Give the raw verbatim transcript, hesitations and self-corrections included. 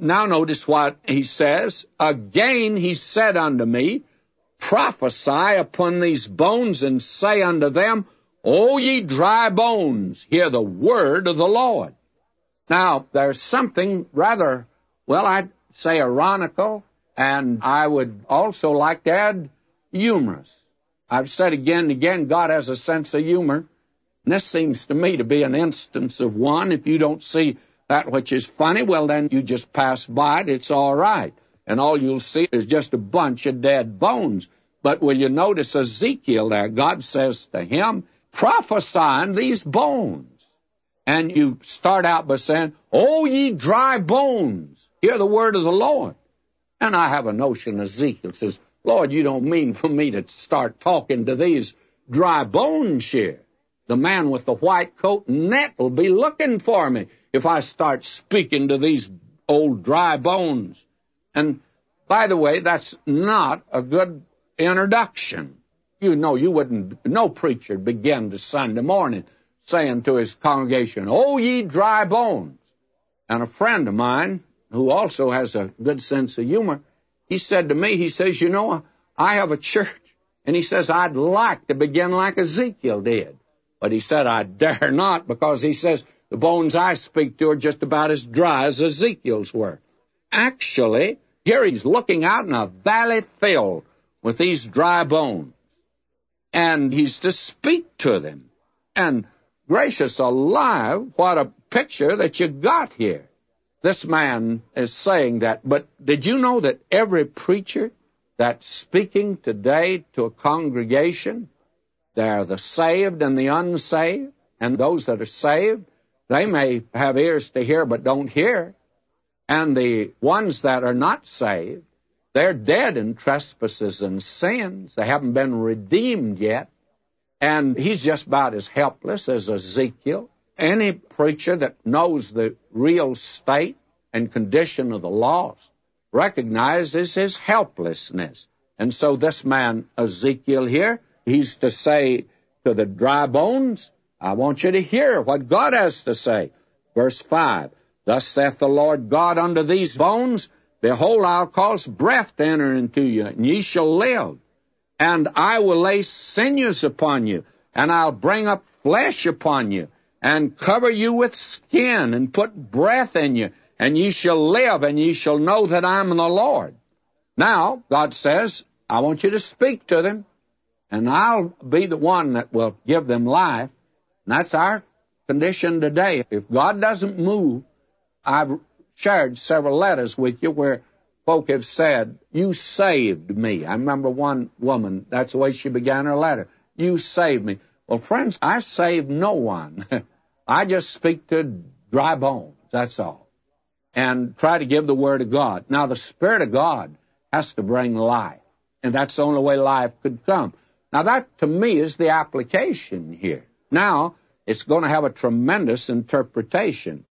Now notice what he says. Again he said unto me, prophesy upon these bones, and say unto them, O ye dry bones, hear the word of the Lord. Now, there's something rather, well, I'd say ironical, and I would also like to add humorous. I've said again and again, God has a sense of humor. And this seems to me to be an instance of one. If you don't see that which is funny, well, then you just pass by it. It's all right. And all you'll see is just a bunch of dead bones. But will you notice Ezekiel there? God says to him, prophesy on these bones. And you start out by saying, O ye dry bones, hear the word of the Lord. And I have a notion Ezekiel says, Lord, you don't mean for me to start talking to these dry bones here. The man with the white coat and net will be looking for me if I start speaking to these old dry bones. And by the way, that's not a good introduction. You know, you wouldn't, no preacher begin the Sunday morning saying to his congregation, O ye dry bones. And a friend of mine, who also has a good sense of humor, he said to me, he says, you know, I have a church, and he says, I'd like to begin like Ezekiel did. But he said, I dare not, because he says, the bones I speak to are just about as dry as Ezekiel's were. Actually, here he's looking out in a valley filled with these dry bones. And he's to speak to them. And gracious alive, what a picture that you got here. This man is saying that. But did you know that every preacher that's speaking today to a congregation, they're the saved and the unsaved, and those that are saved, they may have ears to hear but don't hear. And the ones that are not saved, they're dead in trespasses and sins. They haven't been redeemed yet. And he's just about as helpless as Ezekiel. Any preacher that knows the real state and condition of the lost recognizes his helplessness. And so this man, Ezekiel here, he's to say to the dry bones, I want you to hear what God has to say. Verse five, Thus saith the Lord God unto these bones, Behold, I'll cause breath to enter into you, and ye shall live. And I will lay sinews upon you, and I'll bring up flesh upon you, and cover you with skin, and put breath in you, and ye shall live, and ye shall know that I am the Lord. Now, God says, I want you to speak to them, and I'll be the one that will give them life. And that's our condition today. If God doesn't move, I've shared several letters with you where folk have said, you saved me. I remember one woman, that's the way she began her letter. You saved me. Well, friends, I saved no one. I just speak to dry bones, that's all. And try to give the Word of God. Now, the Spirit of God has to bring life. And that's the only way life could come. Now, that, to me, is the application here. Now, it's going to have a tremendous interpretation.